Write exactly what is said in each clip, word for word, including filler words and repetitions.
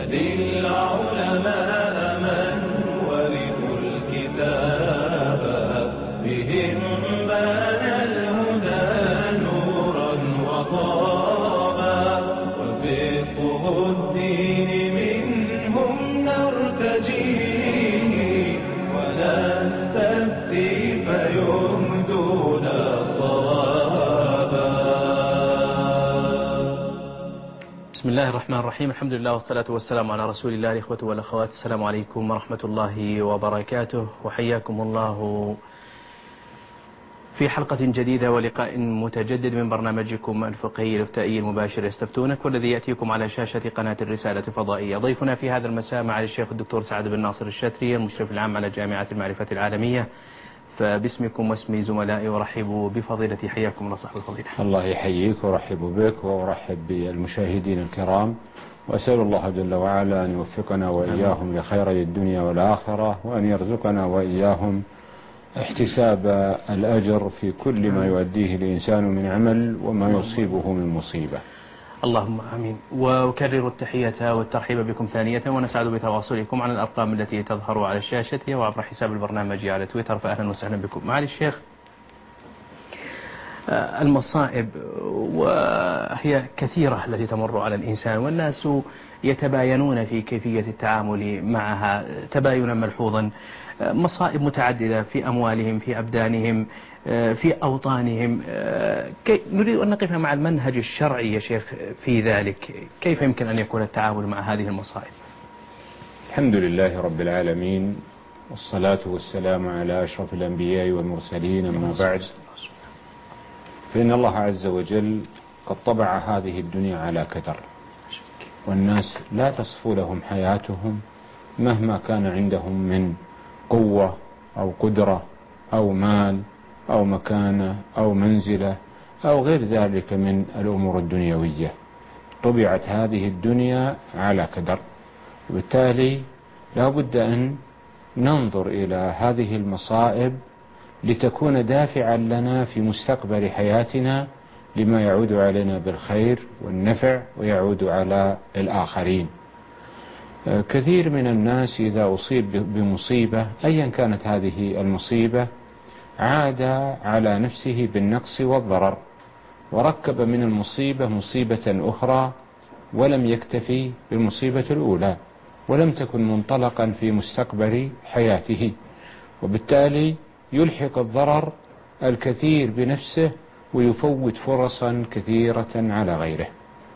سل العلماء من ورثوا الكتاب بهم بان الهدى نورا وضابا وفقه الدين منهم نرتجيه ونستفتي فيهدونا صوابا. بسم الله الرحمن الرحيم. الحمد لله والصلاة والسلام على رسول الله. الإخوة والأخوات، السلام عليكم ورحمة الله وبركاته، وحياكم الله في حلقة جديدة ولقاء متجدد من برنامجكم الفقهي الإفتائي المباشر يستفتونك، والذي يأتيكم على شاشة قناة الرسالة الفضائية. ضيفنا في هذا المساء معالي الشيخ الدكتور سعد بن ناصر الشتري، المشرف العام على جامعة المعرفة العالمية. فباسمكم واسم زملائي ورحبوا بفضيلتي، حياكم الله صاحب الفضيلة. الله يحييك ورحب بك وارحب بالمشاهدين الكرام، وأسأل الله جل وعلا أن يوفقنا وإياهم لخيري الدنيا والآخرة، وأن يرزقنا وإياهم احتساب الأجر في كل ما يؤديه الإنسان من عمل وما يصيبه من مصيبة. اللهم آمين. وأكرر التحية والترحيب بكم ثانية، ونسعد بتواصلكم على الأرقام التي تظهر على الشاشة وعبر حساب البرنامج على تويتر، فأهلا وسهلا بكم. معالي الشيخ، المصائب وهي كثيرة التي تمر على الإنسان، والناس يتباينون في كيفية التعامل معها تباينا ملحوظا. مصائب متعددة في أموالهم، في أبدانهم، في أوطانهم. نريد أن نقف مع المنهج الشرعي يا شيخ في ذلك. كيف يمكن أن يكون التعامل مع هذه المصائب؟ الحمد لله رب العالمين، والصلاة والسلام على أشرف الأنبياء والمرسلين، أما بعد، فإن الله عز وجل قد طبع هذه الدنيا على كدر، والناس لا تصفو لهم حياتهم مهما كان عندهم من قوة أو قدرة أو مال أو مكانة أو منزلة أو غير ذلك من الأمور الدنيوية. طبعت هذه الدنيا على كدر، وبالتالي لا بد أن ننظر إلى هذه المصائب لتكون دافعا لنا في مستقبل حياتنا لما يعود علينا بالخير والنفع ويعود على الآخرين. كثير من الناس إذا أصيب بمصيبة أيا كانت هذه المصيبة عاد على نفسه بالنقص والضرر، وركب من المصيبة مصيبة أخرى، ولم يكتفي بالمصيبة الأولى، ولم تكن منطلقا في مستقبل حياته، وبالتالي يلحق الضرر الكثير بنفسه ويفوت فرصا كثيرة على غيره.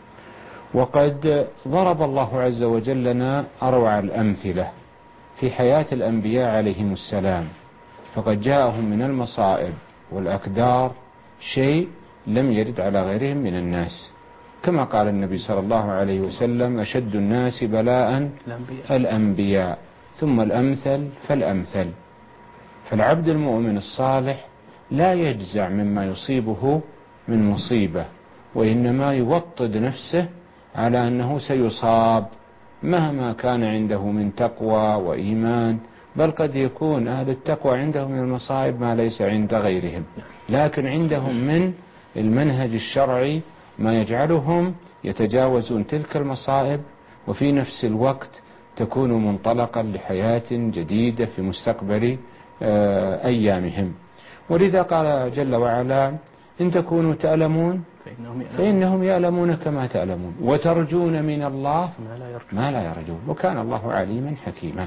وقد ضرب الله عز وجل لنا أروع الأمثلة في حياة الأنبياء عليهم السلام، فقد جاءهم من المصائب والأكدار شيء لم يرد على غيرهم من الناس، كما قال النبي صلى الله عليه وسلم: أشد الناس بلاء الأنبياء ثم الأمثل فالأمثل. فالعبد المؤمن الصالح لا يجزع مما يصيبه من مصيبة، وإنما يوطد نفسه على أنه سيصاب مهما كان عنده من تقوى وإيمان، بل قد يكون أهل التقوى عندهم من المصائب ما ليس عند غيرهم، لكن عندهم من المنهج الشرعي ما يجعلهم يتجاوزون تلك المصائب، وفي نفس الوقت تكون منطلقا لحياة جديدة في مستقبل أيامهم. ولذا قال جل وعلا: إن تكونوا تألمون فإنهم يألمون كما تألمون، وترجون من الله ما لا يرجون، وكان الله عليما حكيما.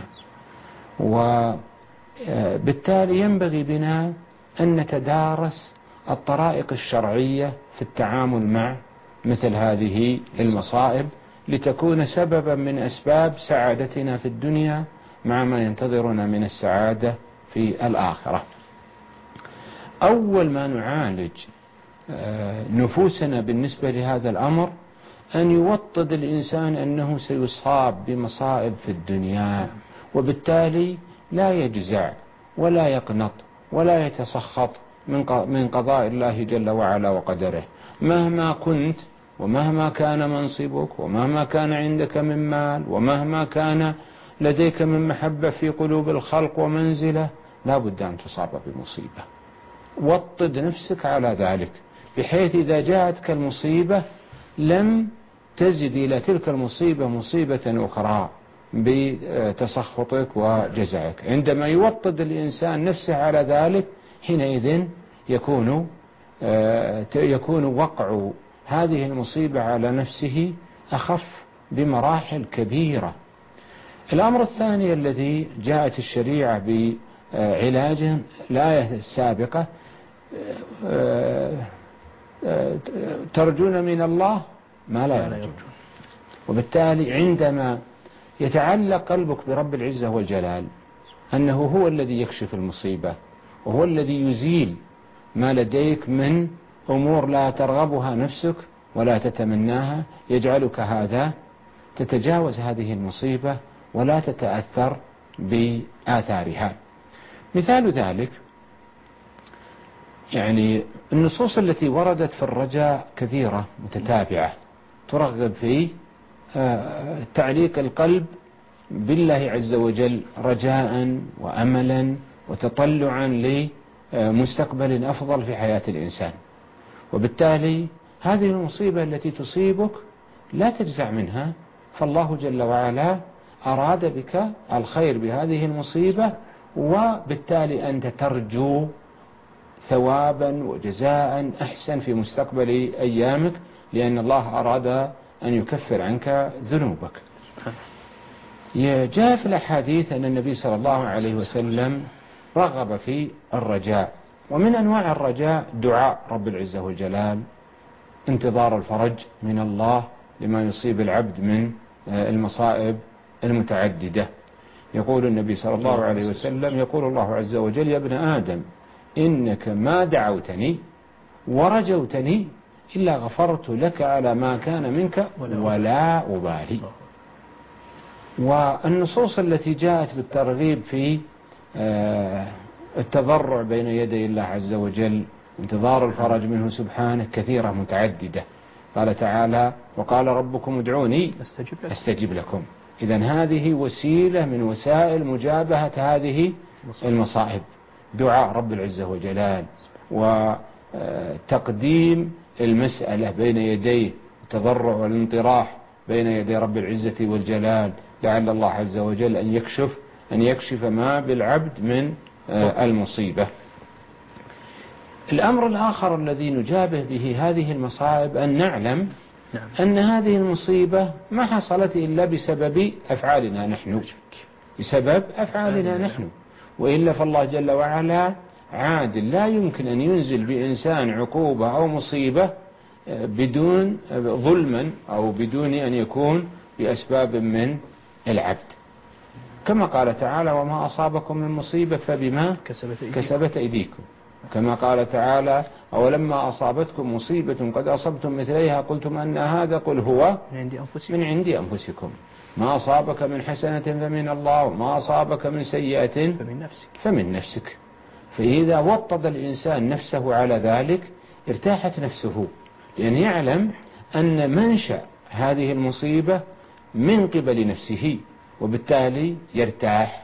وبالتالي ينبغي بنا أن نتدارس الطرائق الشرعية في التعامل مع مثل هذه المصائب، لتكون سببا من أسباب سعادتنا في الدنيا مع ما ينتظرنا من السعادة في الآخرة. أول ما نعالج نفوسنا بالنسبة لهذا الأمر أن يوطد الإنسان أنه سيصاب بمصائب في الدنيا، وبالتالي لا يجزع ولا يقنط ولا يتسخط من قضاء الله جل وعلا وقدره، مهما كنت ومهما كان منصبك ومهما كان عندك من مال ومهما كان لديك من محبة في قلوب الخلق ومنزلة، لا بد أن تصاب بمصيبة. وطد نفسك على ذلك، بحيث إذا جاءتك المصيبة لم تزد إلى تلك المصيبة مصيبة أخرى بتسخطك وجزعك. عندما يوطد الإنسان نفسه على ذلك حينئذ يكون يكون وقع هذه المصيبة على نفسه أخف بمراحل كبيرة. الأمر الثاني الذي جاءت الشريعة بعلاجه الآية السابقة ترجون من الله ما لا يرجون. وبالتالي عندما يتعلق قلبك برب العزة والجلال أنه هو الذي يكشف المصيبة وهو الذي يزيل ما لديك من أمور لا ترغبها نفسك ولا تتمناها، يجعلك هذا تتجاوز هذه المصيبة ولا تتأثر بآثارها. مثال ذلك يعني النصوص التي وردت في الرجاء كثيرة متتابعة ترغب في تعليق القلب بالله عز وجل رجاء وأملا وتطلعا لمستقبل أفضل في حياة الإنسان. وبالتالي هذه المصيبة التي تصيبك لا تجزع منها، فالله جل وعلا أراد بك الخير بهذه المصيبة، وبالتالي أنت ترجو ثوابا وجزاء أحسن في مستقبل أيامك، لأن الله أراد أن يكفر عنك ذنوبك. جاء في الأحاديث أن النبي صلى الله عليه وسلم رغب في الرجاء، ومن أنواع الرجاء دعاء رب العزة والجلال، انتظار الفرج من الله لما يصيب العبد من المصائب المتعددة. يقول النبي صلى الله عليه وسلم يقول الله عز وجل: يا ابن آدم إنك ما دعوتني ورجوتني إلا غفرت لك على ما كان منك ولا أبالي. والنصوص التي جاءت بالترغيب في التضرع بين يدي الله عز وجل انتظار الفرج منه سبحانه كثيرة متعددة. قال تعالى: وقال ربكم ادعوني أستجب لكم. إذن هذه وسيلة من وسائل مجابهة هذه المصائب، دعاء رب العزة والجلال وتقديم المسألة بين يديه، التضرع والانطراح بين يدي رب العزة والجلال، لعل الله عز وجل أن يكشف أن يكشف ما بالعبد من المصيبة. الأمر الآخر الذي نجابه به هذه المصائب أن نعلم أن هذه المصيبة ما حصلت إلا بسبب أفعالنا نحن، بسبب أفعالنا نحن، وإلا فالله جل وعلا عادل، لا يمكن أن ينزل بإنسان عقوبة أو مصيبة بدون ظلما أو بدون أن يكون بأسباب من العبد، كما قال تعالى: وما أصابكم من مصيبة فبما كسبت أيديكم. كما قال تعالى: أولما أصابتكم مصيبة قد أصبتم مثليها قلتم أن هذا قل هو من عند أنفسكم ما أصابك من حسنة فمن الله وما أصابك من سيئة فمن نفسك. فإذا وطد الإنسان نفسه على ذلك ارتاحت نفسه، لأن يعلم أن منشأ هذه المصيبة من قبل نفسه، وبالتالي يرتاح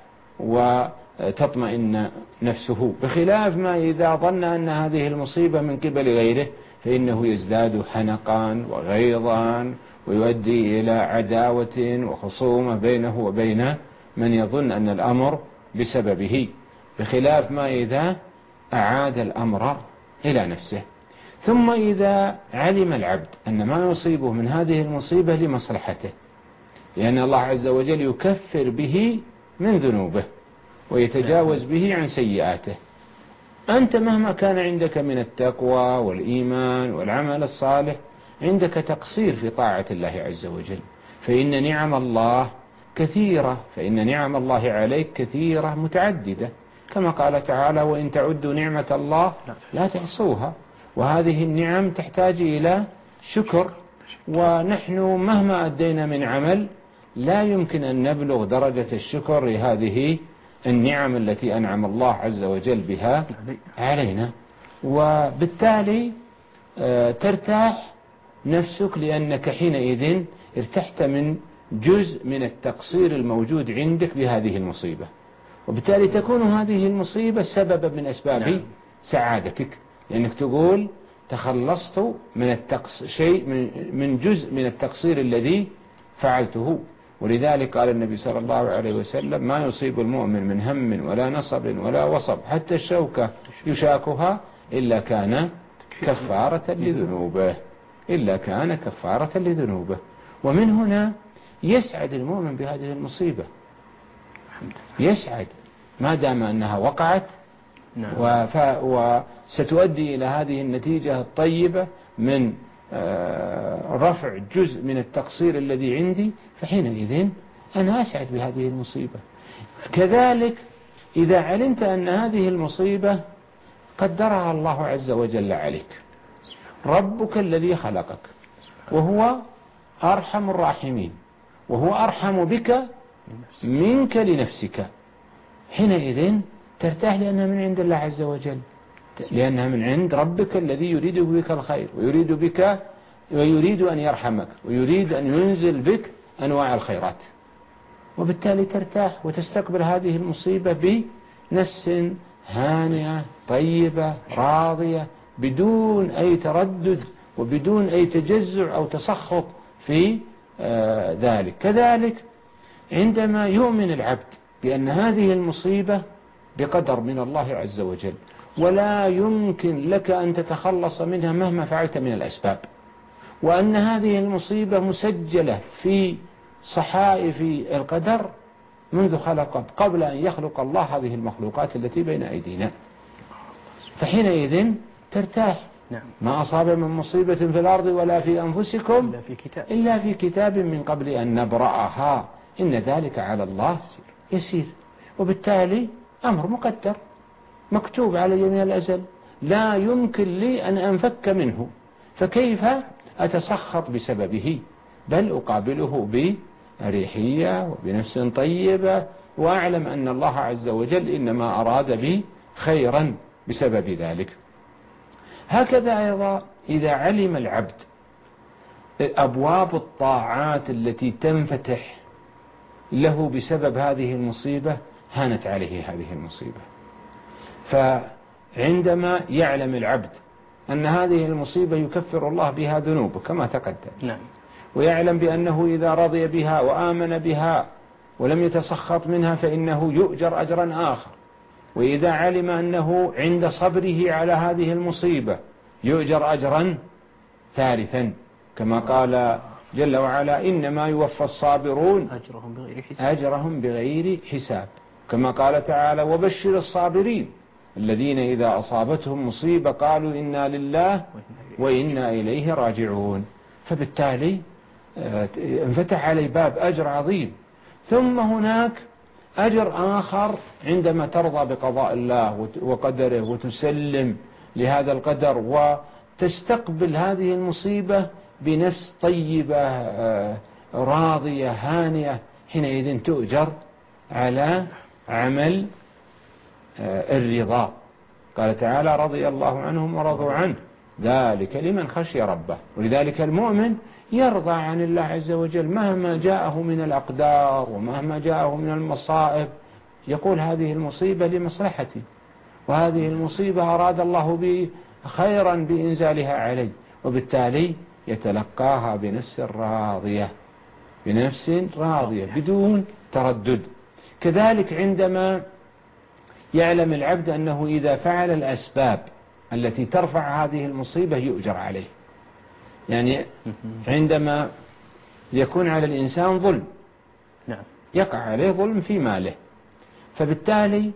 وتطمئن نفسه، بخلاف ما إذا ظن أن هذه المصيبة من قبل غيره فإنه يزداد حنقا وغيظا ويؤدي إلى عداوة وخصومة بينه وبين من يظن أن الأمر بسببه، بخلاف ما إذا أعاد الأمر إلى نفسه. ثم إذا علم العبد أن ما يصيبه من هذه المصيبة لمصلحته، لأن الله عز وجل يكفر به من ذنوبه ويتجاوز به عن سيئاته. أنت مهما كان عندك من التقوى والإيمان والعمل الصالح عندك تقصير في طاعة الله عز وجل، فإن نعم الله كثيرة، فإن نعم الله عليك كثيرة متعددة، كما قال تعالى: وإن تعدوا نعمة الله لا تحصوها. وهذه النعم تحتاج إلى شكر، ونحن مهما أدينا من عمل لا يمكن أن نبلغ درجة الشكر لهذه النعم التي أنعم الله عز وجل بها علينا. وبالتالي ترتاح نفسك، لأنك حينئذ ارتحت من جزء من التقصير الموجود عندك بهذه المصيبة، وبالتالي تكون هذه المصيبة سببا من أسباب سعادتك، لأنك تقول تخلصت من التقص شيء من جزء من التقصير الذي فعلته. ولذلك قال النبي صلى الله عليه وسلم: ما يصيب المؤمن من هم ولا نصب ولا وصب حتى الشوكة يشاكها إلا كان كفارة لذنوبه إلا كان كفارة لذنوبه. ومن هنا يسعد المؤمن بهذه المصيبة، يسعد ما دام أنها وقعت وستؤدي إلى هذه النتيجة الطيبة من رفع جزء من التقصير الذي عندي، فحينئذ أنا أسعد بهذه المصيبة. كذلك إذا علمت أن هذه المصيبة قدرها الله عز وجل عليك، ربك الذي خلقك وهو أرحم الراحمين وهو أرحم بك منك لنفسك، حينئذ ترتاح لأنها من عند الله عز وجل، لأنها من عند ربك الذي يريد بك الخير ويريد بك ويريد أن يرحمك ويريد أن ينزل بك أنواع الخيرات، وبالتالي ترتاح وتستقبل هذه المصيبة بنفس هانئة طيبة راضية بدون أي تردد وبدون أي تجزع أو تسخط في آه ذلك. كذلك عندما يؤمن العبد بأن هذه المصيبة بقدر من الله عز وجل ولا يمكن لك أن تتخلص منها مهما فعلت من الأسباب، وأن هذه المصيبة مسجلة في صحائف القدر منذ خلق قبل أن يخلق الله هذه المخلوقات التي بين أيدينا، فحينئذ ترتاح. ما أصاب من مصيبة في الأرض ولا في أنفسكم إلا في كتاب, إلا في كتاب من قبل أن نبرأها إن ذلك على الله يسير. وبالتالي أمر مقدر مكتوب علي من الأزل لا يمكن لي أن أنفك منه، فكيف أتسخط بسببه؟ بل أقابله بريحية وبنفس طيبة، وأعلم أن الله عز وجل إنما أراد بي خيرا بسبب ذلك. هكذا أيضا إذا علم العبد أبواب الطاعات التي تنفتح له بسبب هذه المصيبة هانت عليه هذه المصيبة. فعندما يعلم العبد أن هذه المصيبة يكفر الله بها ذنوبه كما تقدم، نعم، ويعلم بأنه إذا رضي بها وآمن بها ولم يتسخط منها فإنه يؤجر أجرا آخر، وإذا علم أنه عند صبره على هذه المصيبة يؤجر أجرا ثالثا كما قال جل وعلا: إنما يوفى الصابرون أجرهم بغير حساب, أجرهم بغير حساب. كما قال تعالى: وبشر الصابرين الذين إذا أصابتهم مصيبة قالوا إنا لله وإنا إليه راجعون. فبالتالي انفتح عليه باب أجر عظيم. ثم هناك أجر آخر عندما ترضى بقضاء الله وقدره وتسلم لهذا القدر وتستقبل هذه المصيبة بنفس طيبة راضية هانئة، حينئذ تؤجر على عمل الرضا. قال تعالى: رضي الله عنهم ورضوا عنه ذلك لمن خشي ربه. ولذلك المؤمن يرضى عن الله عز وجل مهما جاءه من الأقدار ومهما جاءه من المصائب، يقول: هذه المصيبة لمصلحتي، وهذه المصيبة أراد الله بي خيرا بإنزالها علي، وبالتالي يتلقاها بنفس راضية بنفس راضية بدون تردد. كذلك عندما يعلم العبد أنه إذا فعل الأسباب التي ترفع هذه المصيبة يؤجر عليه، يعني عندما يكون على الإنسان ظلم، نعم، يقع عليه ظلم في ماله، فبالتالي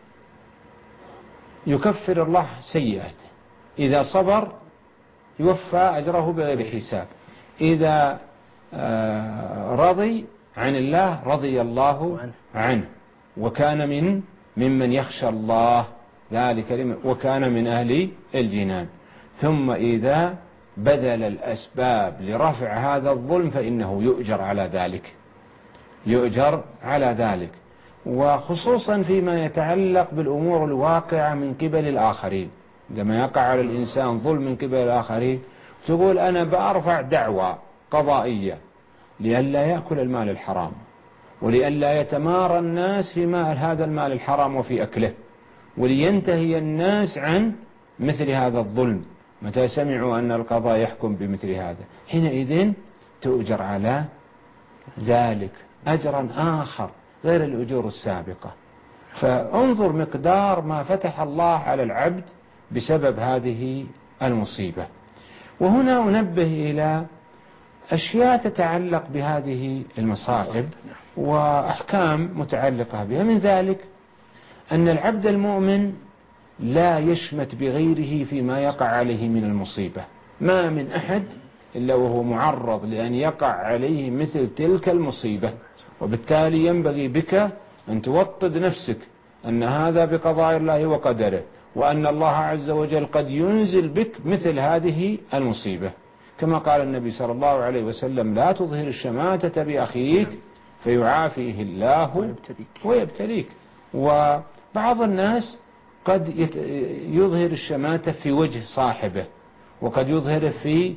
يكفر الله سيئاته. إذا صبر يوفى أجره بغير حساب. إذا رضي عن الله رضي الله عنه وكان من ممن يخشى الله ذلك وكان من أهل الجنان. ثم إذا بذل الأسباب لرفع هذا الظلم فإنه يؤجر على ذلك يؤجر على ذلك وخصوصا فيما يتعلق بالأمور الواقعة من قبل الآخرين. عندما يقع على الإنسان ظلم من قبل الآخرين تقول: أنا بأرفع دعوة قضائية لئلا يأكل المال الحرام ولئلا يتمارى الناس في مال هذا المال الحرام وفي أكله، ولينتهي الناس عن مثل هذا الظلم متى سمعوا أن القضاء يحكم بمثل هذا حينئذ تؤجر على ذلك أجرا آخر غير الأجور السابقة. فانظر مقدار ما فتح الله على العبد بسبب هذه المصيبة. وهنا أنبه إلى أشياء تتعلق بهذه المصائب وأحكام متعلقة بها. من ذلك أن العبد المؤمن لا يشمت بغيره فيما يقع عليه من المصيبة. ما من أحد إلا وهو معرض لأن يقع عليه مثل تلك المصيبة، وبالتالي ينبغي بك أن توطد نفسك أن هذا بقضاء الله وقدره، وأن الله عز وجل قد ينزل بك مثل هذه المصيبة، كما قال النبي صلى الله عليه وسلم: لا تظهر الشماتة بأخيك فيعافيه الله ويبتليك. وبعض الناس قد يظهر الشماتة في وجه صاحبه، وقد يظهر في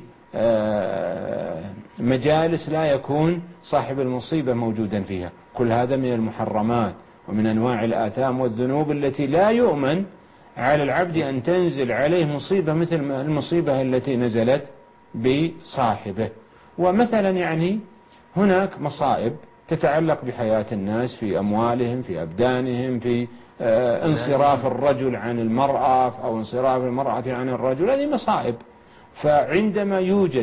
مجالس لا يكون صاحب المصيبة موجودا فيها. كل هذا من المحرمات ومن أنواع الآثام والذنوب التي لا يؤمن على العبد أن تنزل عليه مصيبة مثل المصيبة التي نزلت بصاحبه. ومثلا يعني هناك مصائب تتعلق بحياة الناس، في أموالهم، في أبدانهم، في انصراف الرجل عن المرأة أو انصراف المرأة عن الرجل، هذه مصائب. فعندما يوجد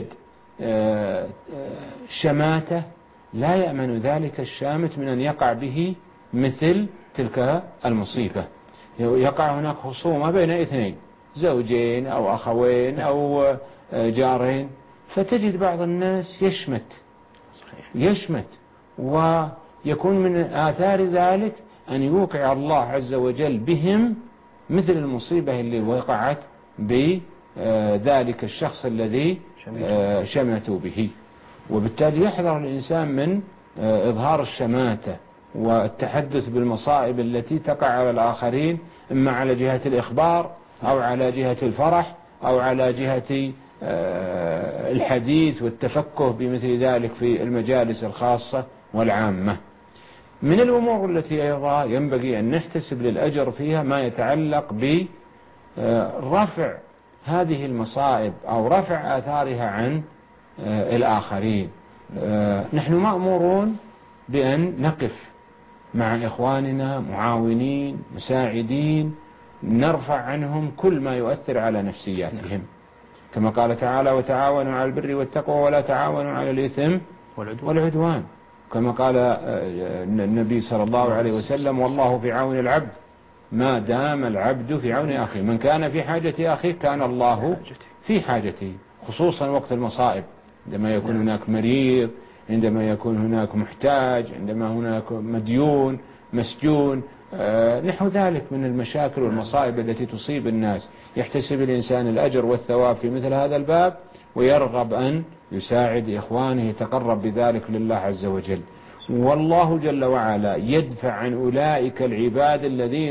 شماتة لا يأمن ذلك الشامت من أن يقع به مثل تلك المصيبة. يقع هناك خصومة بين اثنين، زوجين أو أخوين أو جارين، فتجد بعض الناس يشمت يشمت ويكون من آثار ذلك أن يوقع الله عز وجل بهم مثل المصيبة اللي وقعت بذلك الشخص الذي شمتوا به. وبالتالي يحذر الإنسان من إظهار الشماتة والتحدث بالمصائب التي تقع على الآخرين، إما على جهة الإخبار أو على جهة الفرح أو على جهة الحديث والتفكه بمثل ذلك في المجالس الخاصة والعامة. من الأمور التي أيضا ينبغي أن نحتسب للأجر فيها ما يتعلق برفع هذه المصائب أو رفع آثارها عن الآخرين. نحن مأمورون بأن نقف مع إخواننا معاونين مساعدين، نرفع عنهم كل ما يؤثر على نفسياتهم، كما قال تعالى: وتعاونوا على البر والتقوى ولا تعاونوا على الإثم والعدوان، كما قال النبي صلى الله عليه وسلم: والله في عون العبد ما دام العبد في عون أخيه، من كان في حاجة أخيه كان الله في حاجته، خصوصا وقت المصائب، عندما يكون هناك مريض، عندما يكون هناك محتاج، عندما هناك مديون مسجون، نحو ذلك من المشاكل والمصائب التي تصيب الناس. يحتسب الإنسان الأجر والثواب في مثل هذا الباب، ويرغب أن يساعد إخوانه، يتقرب بذلك لله عز وجل. والله جل وعلا يدفع عن أولئك العباد الذين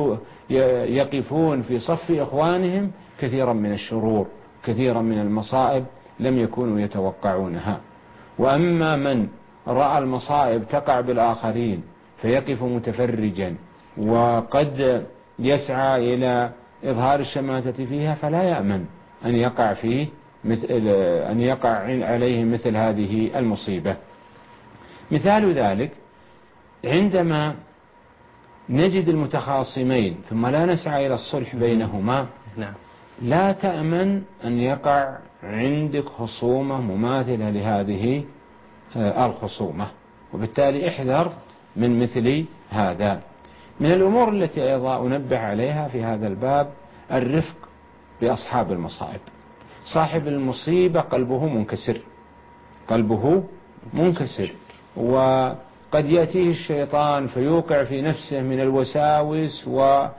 يقفون في صف إخوانهم كثيرا من الشرور، كثيرا من المصائب لم يكونوا يتوقعونها. وأما من رأى المصائب تقع بالآخرين فيقف متفرجا وقد يسعى إلى إظهار الشماتة فيها، فلا يأمن أن يقع فيه مثل أن يقع عليه مثل هذه المصيبة. مثال ذلك عندما نجد المتخاصمين ثم لا نسعى إلى الصلح بينهما، لا تأمن أن يقع عندك خصومة مماثلة لهذه الخصومة، وبالتالي احذر من مثل هذا. من الأمور التي أيضا أنبه عليها في هذا الباب الرفق بأصحاب المصائب. صاحب المصيبة قلبه منكسر، قلبه منكسر، وقد يأتيه الشيطان فيوقع في نفسه من الوساوس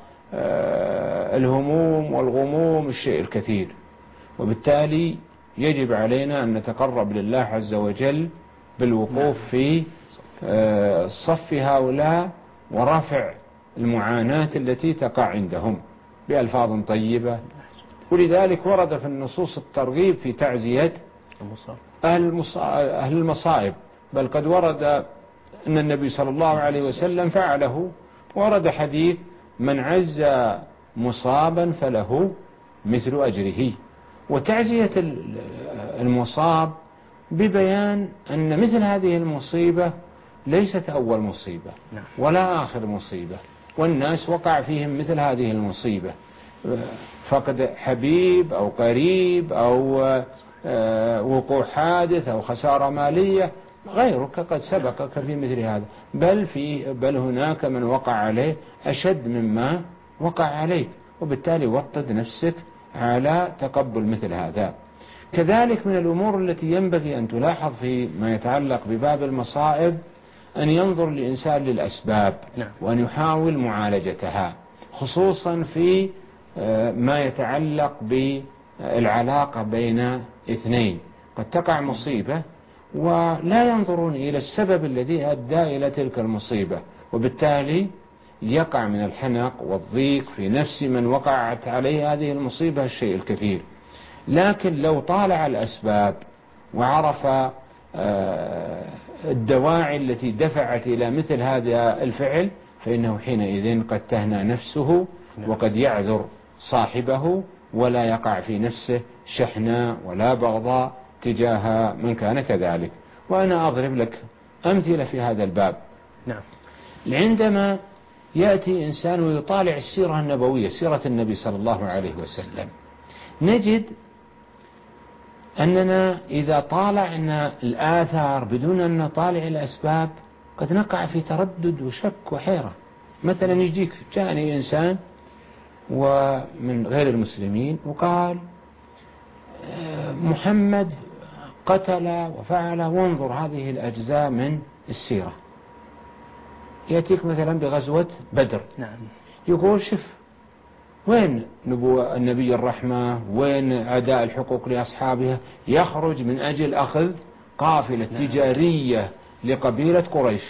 والهموم والغموم الشيء الكثير. وبالتالي يجب علينا أن نتقرب لله عز وجل بالوقوف في صف هؤلاء ورفع المعاناة التي تقع عندهم بألفاظ طيبة. ولذلك ورد في النصوص الترغيب في تعزية أهل المصائب، بل قد ورد أن النبي صلى الله عليه وسلم فعله. ورد حديث: من عز مصابا فله مثل أجره، وتعزية المصاب ببيان أن مثل هذه المصيبة ليست أول مصيبة ولا آخر مصيبة، والناس وقع فيهم مثل هذه المصيبة، فقد حبيب أو قريب أو وقوع حادث أو خسارة مالية، غيرك قد سبقك في مثل هذا، بل في بل هناك من وقع عليه أشد مما وقع عليك، وبالتالي وطد نفسك على تقبل مثل هذا. كذلك من الأمور التي ينبغي أن تلاحظ في ما يتعلق بباب المصائب أن ينظر الإنسان للأسباب وأن يحاول معالجتها، خصوصا في ما يتعلق بالعلاقة بين اثنين. قد تقع مصيبة ولا ينظرون إلى السبب الذي أدى إلى تلك المصيبة، وبالتالي يقع من الحنق والضيق في نفس من وقعت عليه هذه المصيبة الشيء الكثير. لكن لو طالع الأسباب وعرف الدواعي التي دفعت إلى مثل هذا الفعل، فإنه حينئذ قد تهنى نفسه وقد يعذر صاحبه ولا يقع في نفسه شحناء ولا بغضاء تجاه من كان كذلك. وأنا أضرب لك أمثلة في هذا الباب. نعم. عندما يأتي إنسان ويطالع السيرة النبوية، سيرة النبي صلى الله عليه وسلم، نجد أننا إذا طالعنا الآثار بدون أن نطالع الأسباب قد نقع في تردد وشك وحيرة. مثلا يجيك جاءني إنسان ومن غير المسلمين وقال محمد قتل وفعل، وانظر هذه الأجزاء من السيرة. يأتيك مثلا بغزوة بدر، نعم. يقول شوف وين نبوة النبي الرحمة، وين أداء الحقوق لأصحابها، يخرج من أجل أخذ قافلة تجارية لقبيلة قريش،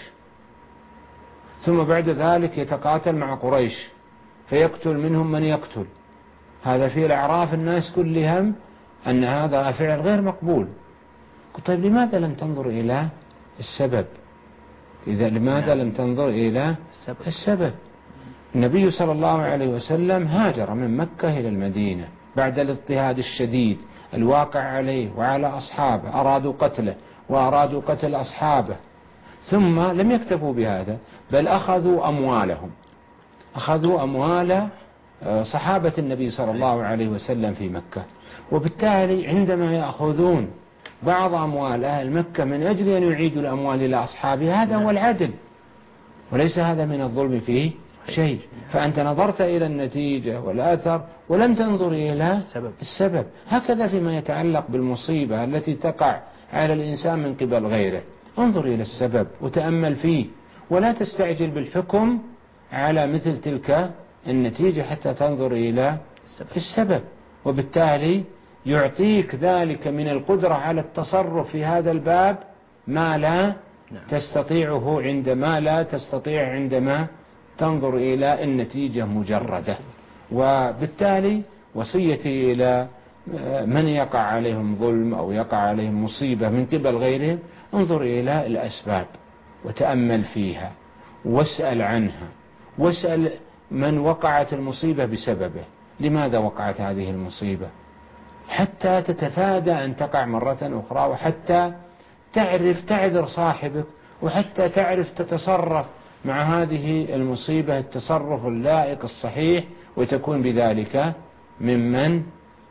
ثم بعد ذلك يتقاتل مع قريش فيقتل منهم من يقتل. هذا في الأعراف الناس كلهم أن هذا فعل غير مقبول. طيب لماذا لم تنظر إلى السبب؟ إذا لماذا لم تنظر إلى السبب؟ النبي صلى الله عليه وسلم هاجر من مكة إلى المدينة بعد الاضطهاد الشديد الواقع عليه وعلى أصحابه، أرادوا قتله وأرادوا قتل أصحابه، ثم لم يكتفوا بهذا بل أخذوا أموالهم، أخذوا أموال صحابة النبي صلى الله عليه وسلم في مكة. وبالتالي عندما يأخذون بعض أموال أهل مكة من أجل أن يعيدوا الأموال إلى أصحابها، هذا هو العدل، وليس هذا من الظلم فيه شيء. فأنت نظرت إلى النتيجة والأثر ولم تنظر إلى السبب. هكذا فيما يتعلق بالمصيبة التي تقع على الإنسان من قبل غيره، انظر إلى السبب وتأمل فيه، ولا تستعجل بالحكم على مثل تلك النتيجة حتى تنظر إلى السبب. وبالتالي يعطيك ذلك من القدرة على التصرف في هذا الباب ما لا تستطيعه عندما لا تستطيع عندما تنظر إلى النتيجة مجردة. وبالتالي وصيتي إلى من يقع عليهم ظلم أو يقع عليهم مصيبة من قبل غيرهم، انظر إلى الأسباب وتأمل فيها واسأل عنها، واسأل من وقعت المصيبة بسببه، لماذا وقعت هذه المصيبة، حتى تتفادى أن تقع مرة أخرى، وحتى تعرف تعذر صاحبك، وحتى تعرف تتصرف مع هذه المصيبة التصرف اللائق الصحيح، وتكون بذلك ممن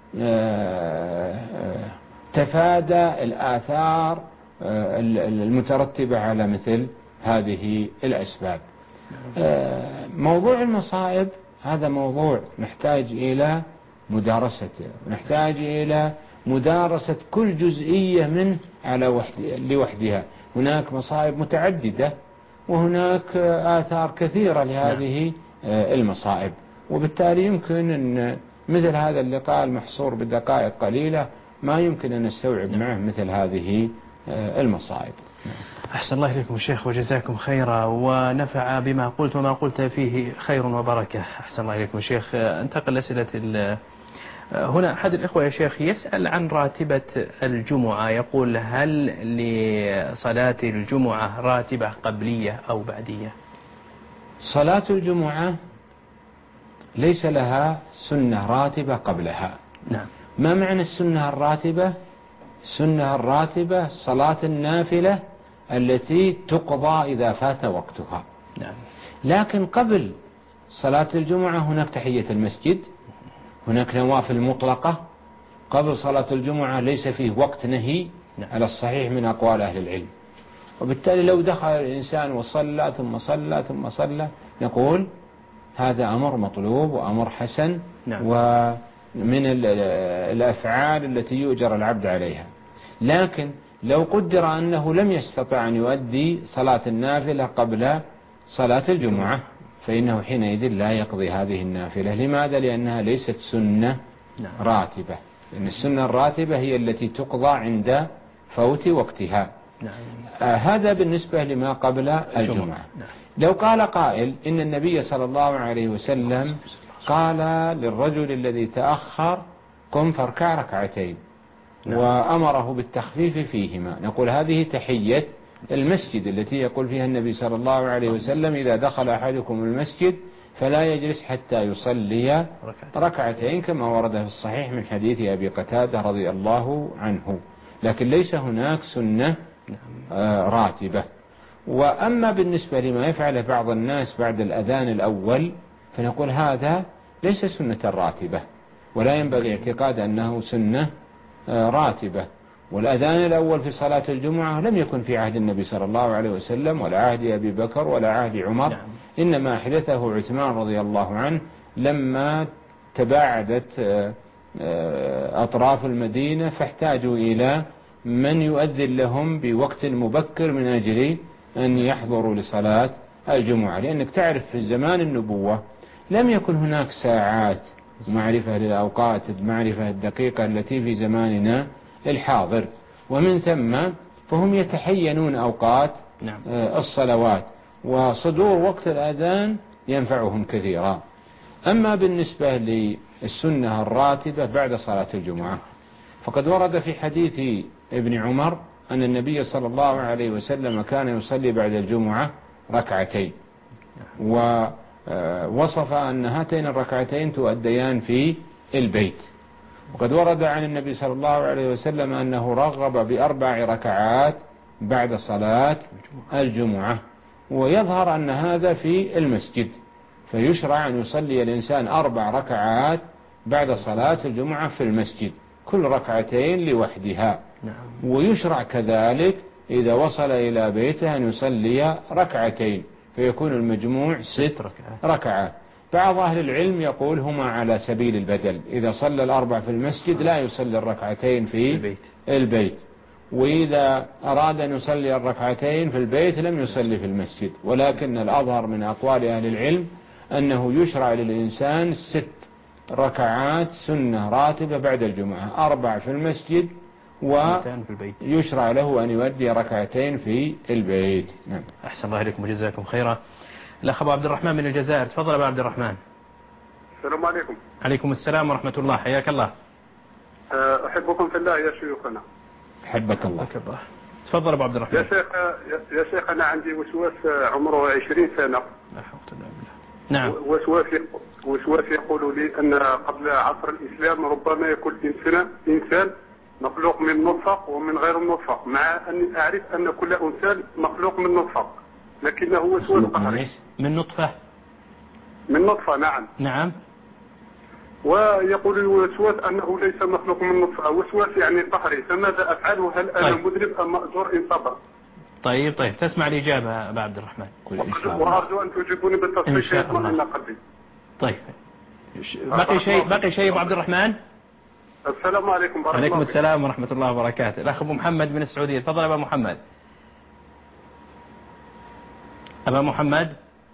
تفادى الآثار المترتبة على مثل هذه الأسباب. موضوع المصائب هذا موضوع نحتاج إلى مدارسته، ونحتاج إلى مدارسة كل جزئية منه على لوحدها. هناك مصائب متعددة وهناك آثار كثيرة لهذه المصائب، وبالتالي يمكن أن مثل هذا اللقاء المحصور بدقائق قليلة ما يمكن أن نستوعب معه مثل هذه المصائب. أحسن الله إليكم شيخ وجزاكم خيرا، ونفع بما قلت وما قلت فيه خير وبركة. أحسن الله إليكم شيخ. انتقل لأسئلة. هنا أحد الإخوة يا شيخ يسأل عن راتبة الجمعة، يقول هل لصلاة الجمعة راتبة قبلية أو بعدية؟ صلاة الجمعة ليس لها سنة راتبة قبلها، نعم، ما معنى السنة الراتبة؟ السنة الراتبة صلاة النافلة التي تقضى إذا فات وقتها. نعم. لكن قبل صلاة الجمعة هناك تحية المسجد، هناك نوافل مطلقة. قبل صلاة الجمعة ليس فيه وقت نهي على الصحيح من أقوال أهل العلم، وبالتالي لو دخل الإنسان وصلى ثم صلى ثم صلى نقول هذا أمر مطلوب وأمر حسن. نعم. ومن الأفعال التي يؤجر العبد عليها. لكن لو قدر أنه لم يستطع أن يؤدي صلاة النافلة قبل صلاة الجمعة فإنه حينئذ لا يقضي هذه النافلة. لماذا؟ لأنها ليست سنة راتبة، لأن السنة الراتبة هي التي تقضى عند فوت وقتها. نعم. آه هذا بالنسبة لما قبل الجمعة. نعم. لو قال قائل إن النبي صلى الله عليه وسلم قال للرجل الذي تأخر قم فاركع ركعتين، نعم. وأمره بالتخفيف فيهما، نقول هذه تحية المسجد التي يقول فيها النبي صلى الله عليه وسلم إذا دخل أحدكم المسجد فلا يجلس حتى يصلي ركعتين، كما ورد في الصحيح من حديث أبي قتادة رضي الله عنه. لكن ليس هناك سنة راتبة. وأما بالنسبة لما يفعله بعض الناس بعد الأذان الأول فنقول هذا ليس سنة راتبة، ولا ينبغي اعتقاد أنه سنة راتبة. والأذان الأول في صلاة الجمعة لم يكن في عهد النبي صلى الله عليه وسلم ولا عهد أبي بكر ولا عهد عمر. نعم. إنما أحدثه عثمان رضي الله عنه لما تباعدت أطراف المدينة فاحتاجوا إلى من يؤذن لهم بوقت مبكر من أجل أن يحضروا لصلاة الجمعة. لأنك تعرف في زمان النبوة لم يكن هناك ساعات معرفة للأوقات المعرفة الدقيقة التي في زماننا الحاضر، ومن ثم فهم يتحينون أوقات نعم. الصلوات، وصدور وقت الأذان ينفعهم كثيرا. أما بالنسبة للسنة الراتبة بعد صلاة الجمعة فقد ورد في حديث ابن عمر أن النبي صلى الله عليه وسلم كان يصلي بعد الجمعة ركعتين، ووصف أن هاتين الركعتين تؤديان في البيت. وقد ورد عن النبي صلى الله عليه وسلم أنه رغب بأربع ركعات بعد صلاة الجمعة، ويظهر أن هذا في المسجد، فيشرع أن يصلي الإنسان أربع ركعات بعد صلاة الجمعة في المسجد، كل ركعتين لوحدها. ويشرع كذلك إذا وصل إلى بيته أن يصلي ركعتين، فيكون المجموع ست ركعات. بعض أهل العلم يقول هما على سبيل البدل، إذا صلى الأربع في المسجد لا يصلي الركعتين في البيت, البيت. وإذا أراد أن يصلي الركعتين في البيت لم يصلي في المسجد. ولكن الأظهر من أقوال أهل العلم أنه يشرع للإنسان ست ركعات سنة راتبة بعد الجمعة، أربع في المسجد ويشرع له أن يؤدي ركعتين في البيت. نعم. أحسن الله إليكم وجزاكم خيرا. الأخ أبو عبد الرحمن من الجزائر، تفضل أبو عبد الرحمن. السلام عليكم. عليكم السلام ورحمة الله، حياك الله. أحبكم في الله يا شيوخنا. أحبك الله. تفضل أبو عبد الرحمن. يا شيخ يا شيخ أنا عندي وسواس عمره عشرين سنة. لا حول ولا قوة. نعم. وسواس وسواس يقول لي أن قبل عصر الإسلام ربما يكون إنسان إنسان مخلوق من نطفة ومن غير النطفة، مع أني أعرف أن كل إنسان مخلوق من نطفة، لكنه وسواس قهري. من نطفة. من نطفة نعم. نعم. ويقول الوسواس أنه ليس مخلوق من نطفة، وسواس يعني قهري، فماذا أفعله؟ هل أنا طيب. مذنب أم مأجور إن صبر؟ طيب طيب تسمع الإجابة أبا عبد الرحمن. وأرجو أن تجيبوني بالتصريح إن شاء الله. قلبي. طيب بقي شيء بقي شيء أبو عبد الرحمن. السلام عليكم. بارك عليكم الله السلام ورحمة الله وبركاته. الأخ أبو محمد من السعودية، تفضل أبا محمد. أبا محمد.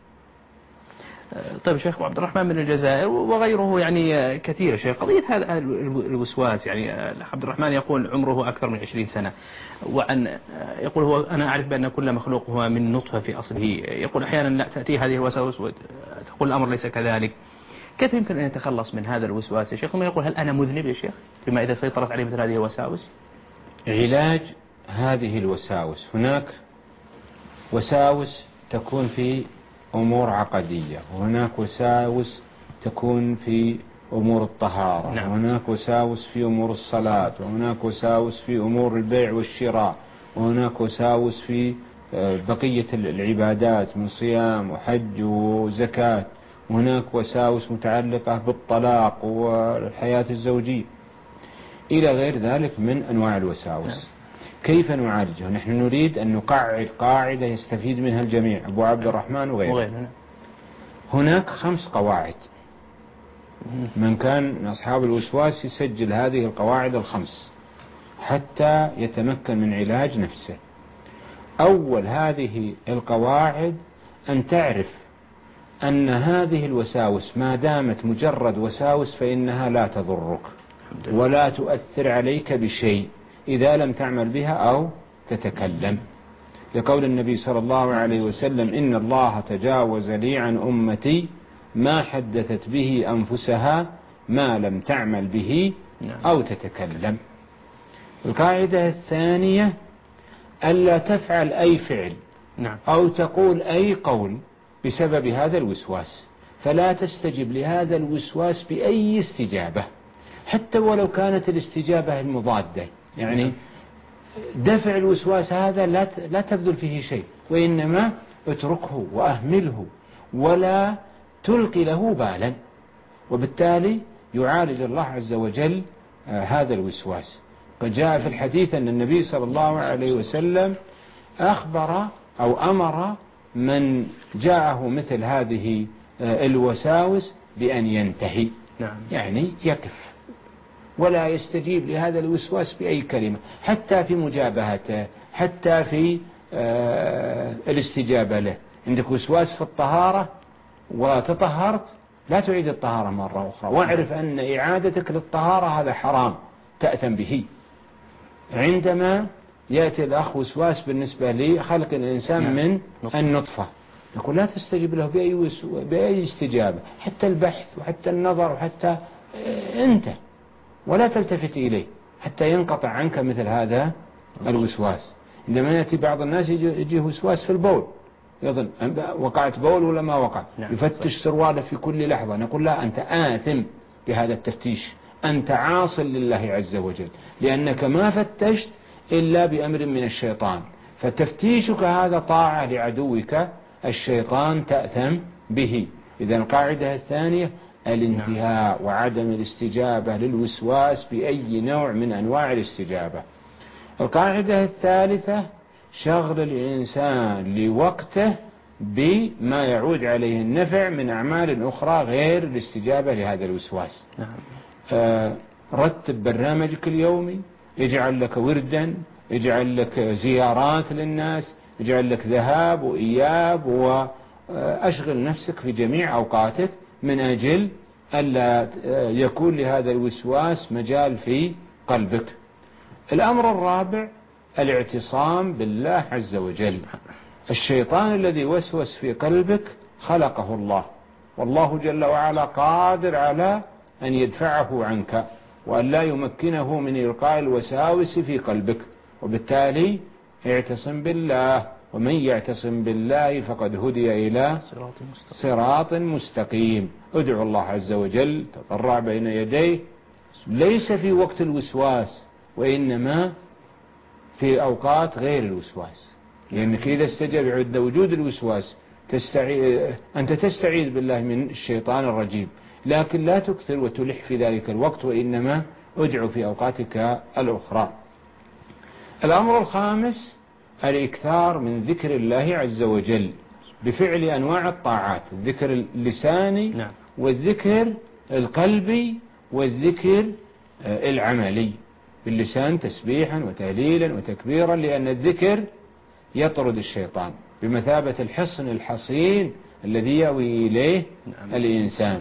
طيب شيخ أبو عبد الرحمن من الجزائر وغيره يعني كثير شيخ. قضية هذا الوسواس يعني الأخ عبد الرحمن يقول عمره أكثر من عشرين سنة، وأن يقول هو أنا أعرف بأن كل مخلوق هو من نطفة في أصله. يقول أحيانا لا تأتي هذه الوساوس وتقول الأمر ليس كذلك. كيف يمكن أن يتخلص من هذا الوسواس يا شيخ؟ ثم يقول هل أنا مذنب يا شيخ بما إذا سيطرت عليه مثل هذه الوساوس؟ علاج هذه الوساوس، هناك وساوس تكون في أمور عقدية، وهناك وساوس تكون في أمور الطهارة، نعم. وهناك وساوس في أمور الصلاة، وهناك وساوس في أمور البيع والشراء، وهناك وساوس في بقية العبادات من صيام وحج وزكاة، وهناك وساوس متعلقة بالطلاق والحياة الزوجية إلى غير ذلك من أنواع الوساوس. كيف نعالجه؟ نحن نريد أن نقعد قاعدة يستفيد منها الجميع، أبو عبد الرحمن وغيره. هناك خمس قواعد، من كان من أصحاب الوسواس يسجل هذه القواعد الخمس حتى يتمكن من علاج نفسه. أول هذه القواعد أن تعرف أن هذه الوساوس ما دامت مجرد وساوس فإنها لا تضرك ولا تؤثر عليك بشيء إذا لم تعمل بها أو تتكلم، لقول النبي صلى الله عليه وسلم: إن الله تجاوز لي عن أمتي ما حدثت به أنفسها ما لم تعمل به أو تتكلم. القاعدة الثانية: ألا تفعل أي فعل أو تقول أي قول بسبب هذا الوسواس، فلا تستجب لهذا الوسواس بأي استجابة حتى ولو كانت الاستجابة المضادة. يعني دفع الوسواس هذا لا تبذل فيه شيء، وإنما اتركه وأهمله ولا تلقي له بالا، وبالتالي يعالج الله عز وجل هذا الوسواس. قد جاء في الحديث أن النبي صلى الله عليه وسلم أخبر أو أمر من جاءه مثل هذه الوساوس بأن ينتهي، يعني يقف ولا يستجيب لهذا الوسواس بأي كلمة، حتى في مجابهته، حتى في الاستجابة له. عندك وسواس في الطهارة وتطهرت، لا تعيد الطهارة مرة أخرى، واعرف أن إعادتك للطهارة هذا حرام تأثم به. عندما يأتي الأخ وسواس بالنسبة لخلق الإنسان من النطفة، نقول لا تستجيب له بأي, وسو... بأي استجابة، حتى البحث وحتى النظر وحتى أنت، ولا تلتفت إليه حتى ينقطع عنك مثل هذا الوسواس. عندما يأتي بعض الناس يجيه وسواس في البول، يظن وقعت بول ولا ما وقع، يفتش سرواله في كل لحظة، نقول لا، أنت آثم بهذا التفتيش، أنت عاص لله عز وجل، لأنك ما فتشت إلا بأمر من الشيطان، فتفتيشك هذا طاعة لعدوك الشيطان تأثم به. إذن القاعدة الثانية: الانتهاء وعدم الاستجابة للوسواس بأي نوع من أنواع الاستجابة. القاعدة الثالثة: شغل الإنسان لوقته بما يعود عليه النفع من أعمال أخرى غير الاستجابة لهذا الوسواس. آه رتب برنامجك اليومي، اجعل لك وردا، اجعل لك زيارات للناس، اجعل لك ذهاب وإياب، وأشغل نفسك في جميع أوقاتك من أجل ألا يكون لهذا الوسواس مجال في قلبك. الأمر الرابع: الاعتصام بالله عز وجل. الشيطان الذي وسوس في قلبك خلقه الله، والله جل وعلا قادر على أن يدفعه عنك وأن لا يمكنه من إلقاء الوساوس في قلبك، وبالتالي اعتصم بالله، ومن يعتصم بالله فقد هدي إلى صراط مستقيم. ادعو الله عز وجل، تضرع بين يديه، ليس في وقت الوسواس وإنما في أوقات غير الوسواس، لأنك إذا استجاب عند وجود الوسواس تستعيذ أنت تستعيذ بالله من الشيطان الرجيم، لكن لا تكثر وتلح في ذلك الوقت، وإنما ادعو في أوقاتك الأخرى. الأمر الخامس: الإكثار من ذكر الله عز وجل بفعل أنواع الطاعات، الذكر اللساني والذكر القلبي والذكر العملي. باللسان تسبيحا وتهليلا وتكبيرا، لأن الذكر يطرد الشيطان بمثابة الحصن الحصين الذي يأوي إليه الإنسان.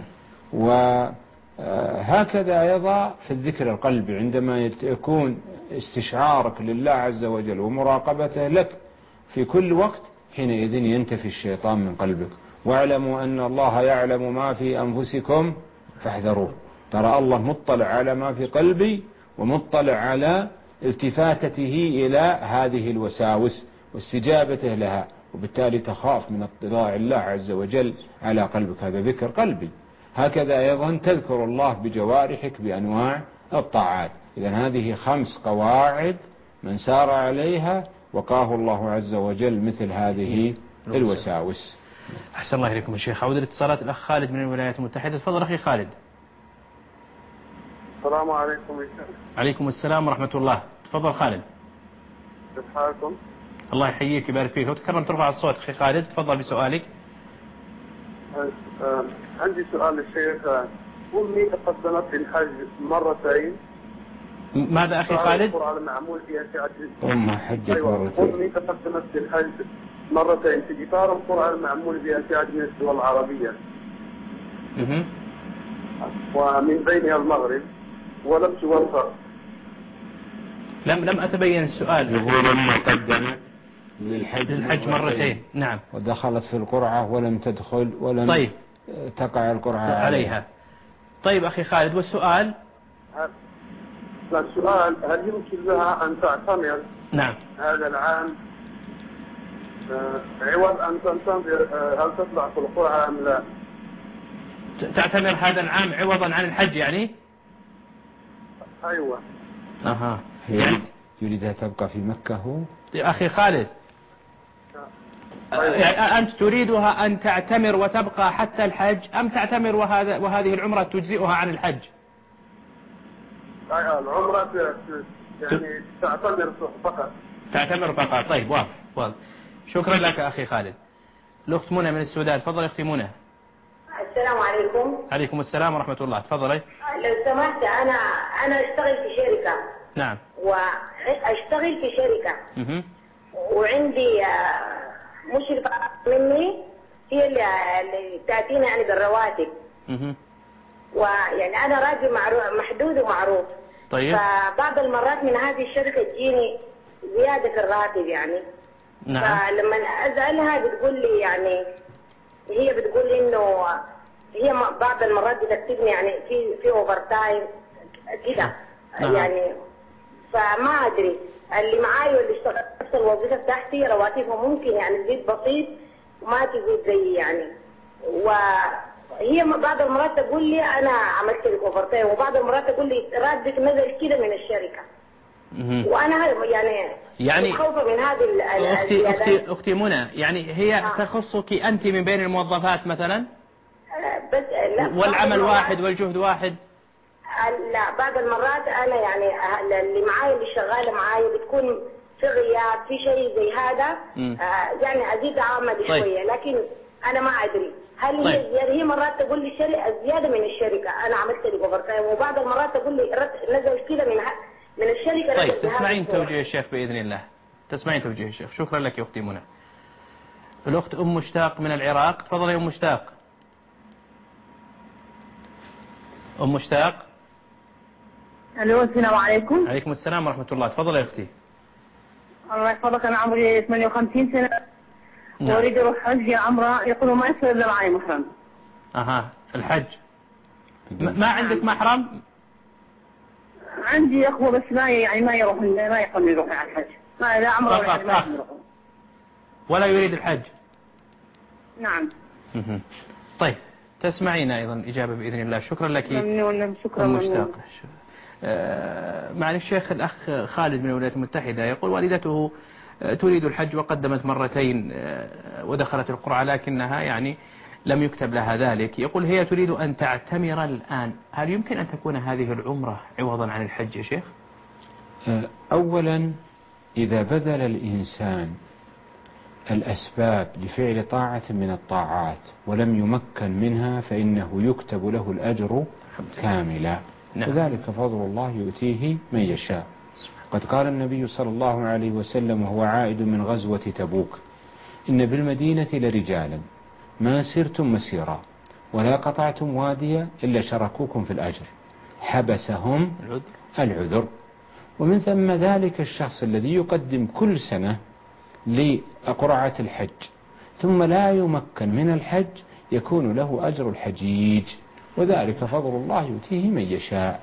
وهكذا أيضا في الذكر القلبي، عندما يكون استشعارك لله عز وجل ومراقبته لك في كل وقت، حينئذ ينتفي الشيطان من قلبك. واعلموا أن الله يعلم ما في أنفسكم فاحذروه. ترى الله مطلع على ما في قلبي ومطلع على التفاتته إلى هذه الوساوس واستجابته لها، وبالتالي تخاف من اطلاع الله عز وجل على قلبك. هذا ذكر قلبي. هكذا أيضا تذكر الله بجوارحك بأنواع الطاعات. إذن هذه خمس قواعد من سار عليها وقاه الله عز وجل مثل هذه الوساوس. أحسن الله إليكم يا شيخ. عودة الاتصالات الأخ خالد من الولايات المتحدة. تفضل أخي خالد. السلام عليكم يا شيخ. عليكم السلام ورحمة الله. تفضل خالد. كيف حالكم؟ الله يحييك ويبارك فيك. لو تكرم ترفع الصوت أخي خالد. تفضل بسؤالك. آه، عندي سؤال للشيخ. أمي تقدمت في الحج مرتين. ماذا أخي خالد؟ القرعة المعمول فيها في عجل. أم حجت أيوة. مرتين. أمي تقدمت في الحج مرتين في إطار القرعة المعمول فيها في عجل الدول العربية. مه. ومن بينها المغرب ولم توفق. لم لم أتبين السؤال. يقول أم قدمت للحج, للحج مرتين. نعم. ودخلت في القرعة ولم تدخل ولم طيب. تقع القرعة عليها. طيب أخي خالد والسؤال؟ السؤال هل يمكن لها أن تعتمر نعم هذا العام عوض أن تنتظر هل تطلع في القرعة أم لا؟ تعتمر هذا العام عوضا عن الحج يعني؟ أيوة. أها. يعني يريدها تبقى في مكة هو؟ يا أخي خالد أيوة. أنت تريدها أن تعتمر وتبقى حتى الحج أم تعتمر وهذا وهذه العمرة تجزئها عن الحج؟ العمرة يعني تعتمر فقط. تعتمر فقط. طيب واضح واضح. شكرا لك أخي خالد. الأخت منى من السودان. تفضل أختي منى. السلام عليكم. عليكم السلام ورحمة الله. تفضلي. لو سمحت أنا أنا أشتغل في شركة. نعم. وأشتغل في شركة. مه. وعندي مشرفة مني هي اللي تأتيني يعني بالرواتب. مه. ويعني أنا راجل معروف محدود ومعروف. طيب. فبعض المرات من هذه الشركة تجيني زيادة في الراتب يعني. نعم. فلما أسألها بتقول لي يعني هي بتقول لي إنه هي بعض المرات بتكتبني يعني في في اوفر تايم كده. نعم. يعني فما أدري اللي معاي واللي اشتغل نفس الوظيفة بتاعتي رواتبهم ممكن يعني تزيد بسيط وما تزيد زي يعني. وهي بعض المرات تقول لي أنا عملت لك اوفر تايم وبعض المرات تقول لي راتبك نزل كده من الشركة. مه. وأنا يعني يعني خوفة من هذه أختي أختي أختي منى يعني هي آه. تخصك أنت من بين الموظفات مثلا؟ بس لا والعمل واحد والجهد واحد؟ لا بعض المرات أنا يعني اللي معايا اللي شغالة معايا بتكون في غياب في شيء زي هذا. آه يعني أزيد عمل طيب. شوية لكن أنا ما أدري هل طيب. هي زيادة. هي مرات تقول لي شركة زيادة من الشركة أنا عملت لي اوفر تايم وبعض المرات تقول لي نزل كذا من من الشركة. طيب تسمعين توجيه الشيخ بإذن الله. تسمعين توجيه الشيخ. شكرا لك يا أختي منى. الأخت أم مشتاق من العراق. تفضلي يا أم مشتاق. أم مشتاق. الو السلام عليكم. عليكم السلام ورحمة الله. تفضلي يا أختي. الله يحفظك. أنا عمري ثمانية وخمسين سنة. نعم. وأريد أروح حج يا عمرة يقولوا ما يصير إلا معي محرم. أها الحج ما عندك محرم؟ عندي أخوة بس ما يعني ما يروح ما يقوم يروح على الحج. ما لا عمره فقط أخ ولا يريد الحج. نعم. مه. طيب تسمعين أيضا إجابة بإذن الله. شكرا لك. ممنون. شكرا مشتاق. آه مع الشيخ الأخ خالد من الولايات المتحدة يقول والدته تريد الحج وقدمت مرتين آه ودخلت القرعة لكنها يعني لم يكتب لها ذلك. يقول هي تريد أن تعتمر الآن. هل يمكن أن تكون هذه العمرة عوضا عن الحج يا شيخ؟ أولا إذا بذل الإنسان الأسباب لفعل طاعة من الطاعات ولم يمكن منها فإنه يكتب له الأجر كاملا. نعم. وذلك فضل الله يؤتيه من يشاء. قد قال النبي صلى الله عليه وسلم وهو عائد من غزوة تبوك إن بالمدينة لرجالا ما سرتم مسيرا ولا قطعتم واديا إلا شركوكم في الأجر حبسهم العذر. ومن ثم ذلك الشخص الذي يقدم كل سنة لقرعة الحج ثم لا يمكن من الحج يكون له أجر الحجيج وذلك فضل الله يؤتيه من يشاء.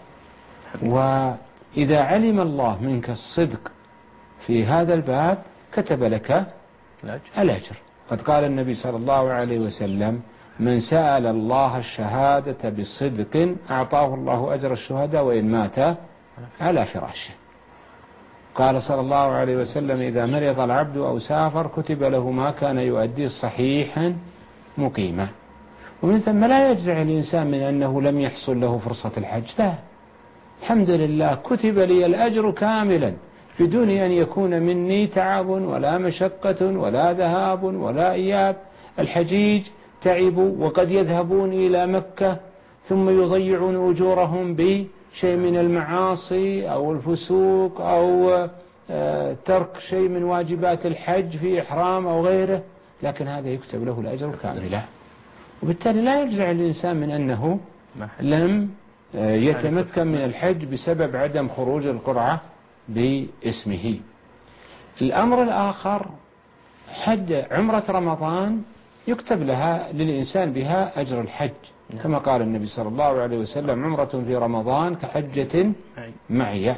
وإذا علم الله منك الصدق في هذا الباب كتب لك الأجر. قد قال النبي صلى الله عليه وسلم من سأل الله الشهادة بصدق أعطاه الله أجر الشهداء وإن مات على فراشه. قال صلى الله عليه وسلم إذا مرض العبد أو سافر كتب له ما كان يؤديه صحيحا مقيما. ومن ثم لا يجزع الإنسان من أنه لم يحصل له فرصة الحج، لا، الحمد لله كتب لي الأجر كاملا بدون أن يكون مني تعب ولا مشقة ولا ذهاب ولا إياب. الحجيج تعبوا وقد يذهبون إلى مكة ثم يضيعون أجورهم بشيء من المعاصي أو الفسوق أو ترك شيء من واجبات الحج في إحرام أو غيره، لكن هذا يكتب له الأجر كاملا. وبالتالي لا يجزع الإنسان من أنه لم يتمكن من الحج بسبب عدم خروج القرعة باسمه. الأمر الآخر حج عمرة رمضان يكتب لها للإنسان بها أجر الحج، كما قال النبي صلى الله عليه وسلم عمرة في رمضان كحجة معي،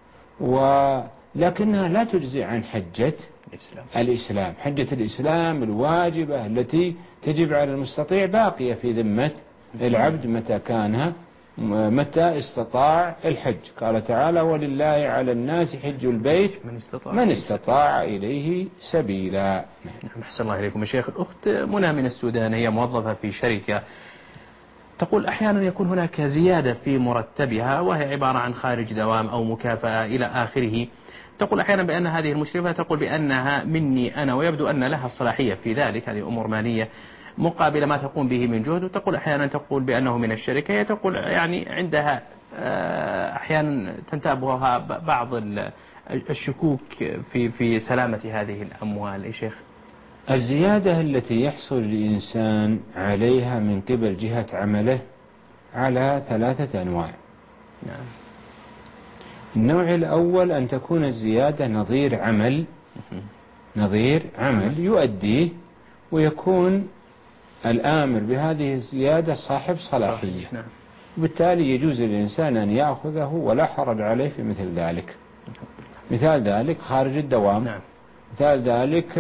ولكنها لا تجزي عن حجة الإسلام. حجة الإسلام الواجبة التي تجب على المستطيع باقية في ذمة العبد متى كان متى استطاع الحج. قال تعالى ولله على الناس حج البيت من استطاع, من استطاع إليه سبيلا. أحسن الله إليكم يا شيخ. الأخت منى من السودان هي موظفة في شركة، تقول أحيانا يكون هناك زيادة في مرتبها وهي عبارة عن خارج دوام أو مكافأة إلى آخره. تقول أحيانا بأن هذه المشرفة تقول بأنها مني أنا، ويبدو أن لها الصلاحية في ذلك، هذه أمور مالية مقابل ما تقوم به من جهد. وتقول أحيانا تقول بأنه من الشركة. هي تقول يعني عندها أحيانا تنتابها بعض الشكوك في في سلامة هذه الأموال. يا شيخ، الزيادة التي يحصل الإنسان عليها من قبل جهة عمله على ثلاثة أنواع. نعم. النوع الأول أن تكون الزيادة نظير عمل نظير عمل يؤديه، ويكون الآمر بهذه الزيادة صاحب صلاحية، وبالتالي يجوز للإنسان أن يأخذه ولا حرج عليه في مثل ذلك. مثال ذلك خارج الدوام، مثال ذلك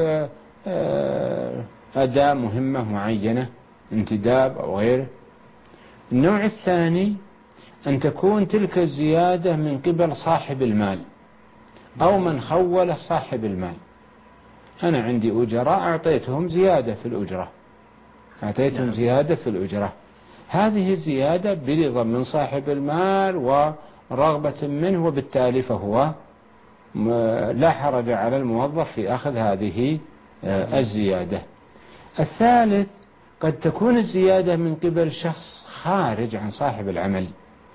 أداء مهمة معينة، انتداب أو غيره. النوع الثاني أن تكون تلك الزيادة من قبل صاحب المال أو من خول صاحب المال. أنا عندي أجراء أعطيتهم زيادة في الأجرة أعطيتهم نعم. زيادة في الأجرة، هذه الزيادة برضا من صاحب المال ورغبة منه، وبالتالي فهو لا حرج على الموظف في أخذ هذه الزيادة. الثالث قد تكون الزيادة من قبل شخص خارج عن صاحب العمل،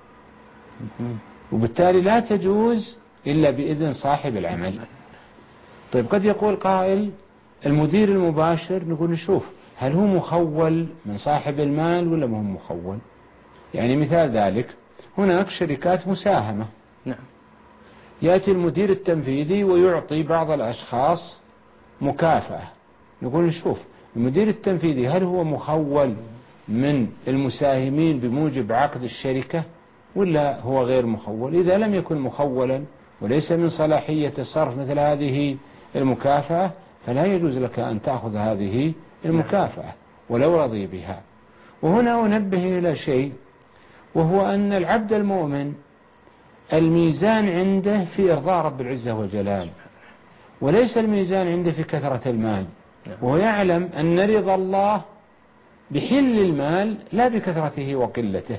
وبالتالي لا تجوز إلا بإذن صاحب العمل. طيب قد يقول قائل المدير المباشر، نقول نشوف هل هو مخول من صاحب المال ولا ما هو مخول. يعني مثال ذلك هناك شركات مساهمة، نعم. يأتي المدير التنفيذي ويعطي بعض الأشخاص مكافأة، نقول نشوف المدير التنفيذي هل هو مخول من المساهمين بموجب عقد الشركة ولا هو غير مخول. إذا لم يكن مخولا وليس من صلاحية صرف مثل هذه المكافأة فلا يجوز لك أن تأخذ هذه المكافأة ولو رضي بها. وهنا أنبه إلى شيء، وهو أن العبد المؤمن الميزان عنده في إرضاء رب العزة والجلال، وليس الميزان عنده في كثرة المال. وهو يعلم أن رضا الله بحل المال لا بكثرته وقلته.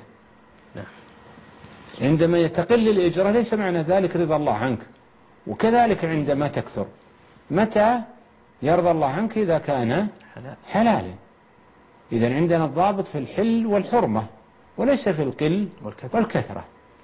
عندما يتقل الإجرة ليس معنى ذلك رضا الله عنك، وكذلك عندما تكثر. متى يرضى الله عنك؟ إذا كان حلالا. إذا عندنا الضابط في الحل والحرمة وليس في القل والكثرة.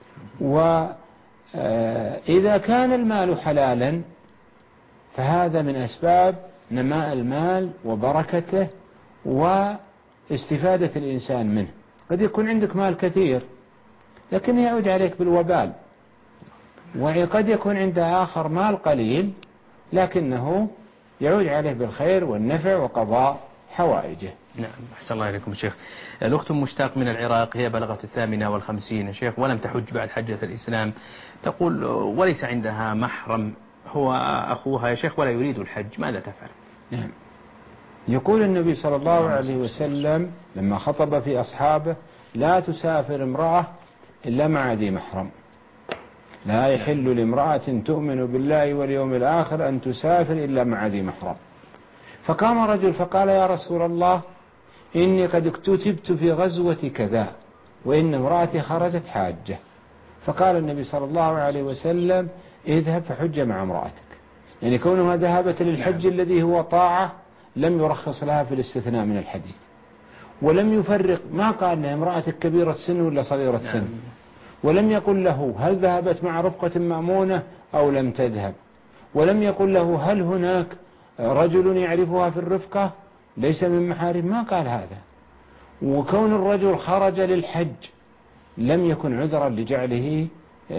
وإذا كان المال حلالا فهذا من أسباب نماء المال وبركته واستفادة الإنسان منه. قد يكون عندك مال كثير لكن يعود عليك بالوبال، وقد يكون عند آخر مال قليل لكنه يعود عليه بالخير والنفع وقضاء حوائجه. نعم. أحسن الله إليكم شيخ. الأخت مشتاق من العراق، هي بلغت الثامنة والخمسين شيخ ولم تحج بعد حجة الإسلام. تقول وليس عندها محرم هو أخوها يا شيخ ولا يريد الحج، ماذا تفعل؟ نعم. يقول النبي صلى الله عليه وسلم لما خطب في أصحابه: لا تسافر امرأة إلا مع ذي محرم. لا يحل لامرأة تؤمن بالله واليوم الآخر أن تسافر إلا مع ذي محرم. فقام رجل فقال: يا رسول الله، إني قد اكتتبت في غزوة كذا، وإن امرأتي خرجت حاجة. فقال النبي صلى الله عليه وسلم: اذهب فحج مع امرأتك. يعني كونها ذهبت للحج الذي هو طاعة لم يرخص لها في الاستثناء من الحديث، ولم يفرق، ما قال لها امرأتك كبيرة السن ولا صغيرة السن، ولم يقل له هل ذهبت مع رفقة مأمونة أو لم تذهب، ولم يقل له هل هناك رجل يعرفها في الرفقة ليس من محارم، ما قال هذا. وكون الرجل خرج للحج لم يكن عذرا لجعله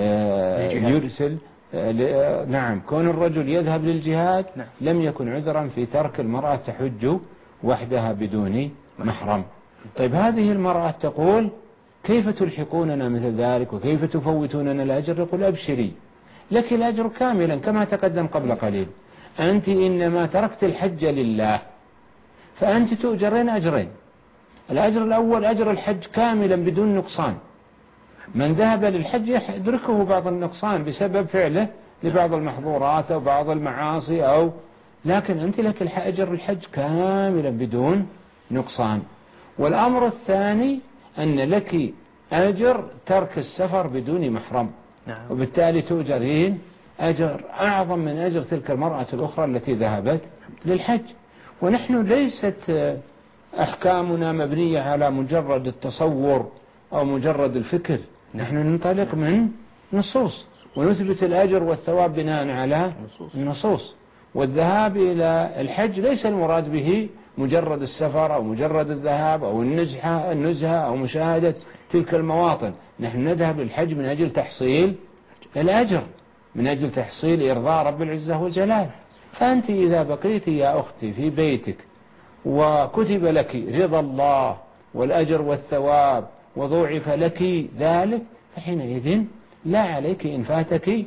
يرسل. نعم، كون الرجل يذهب للجهاد لم يكن عذرا في ترك المرأة تحج وحدها بدون محرم. طيب هذه المرأة تقول: كيف تلحقوننا مثل ذلك وكيف تفوتوننا الأجر؟ يقول: أبشري، لك الأجر كاملا كما تقدم قبل قليل، أنت إنما تركت الحج لله، فأنت تؤجرين أجرين. الأجر الأول أجر الحج كاملا بدون نقصان. من ذهب للحج يدركه بعض النقصان بسبب فعله لبعض المحظورات أو بعض المعاصي، أو لكن أنت لك أجر الحج كاملا بدون نقصان. والأمر الثاني أن لك أجر ترك السفر بدون محرم، وبالتالي تؤجرين أجر أعظم من أجر تلك المرأة الأخرى التي ذهبت للحج. ونحن ليست أحكامنا مبنية على مجرد التصور أو مجرد الفكر، نحن ننطلق من نصوص ونثبت الأجر والثواب بناء على النصوص. والذهاب إلى الحج ليس المراد به مجرد السفر أو مجرد الذهاب أو النزهة النزهة أو مشاهدة تلك المواطن. نحن نذهب للحج من أجل تحصيل الأجر، من أجل تحصيل إرضاء رب العزة والجلال. فأنت إذا بقيت يا أختي في بيتك وكتب لك رضا الله والأجر والثواب وضوعف لك ذلك، فحينئذ لا عليك إن فاتك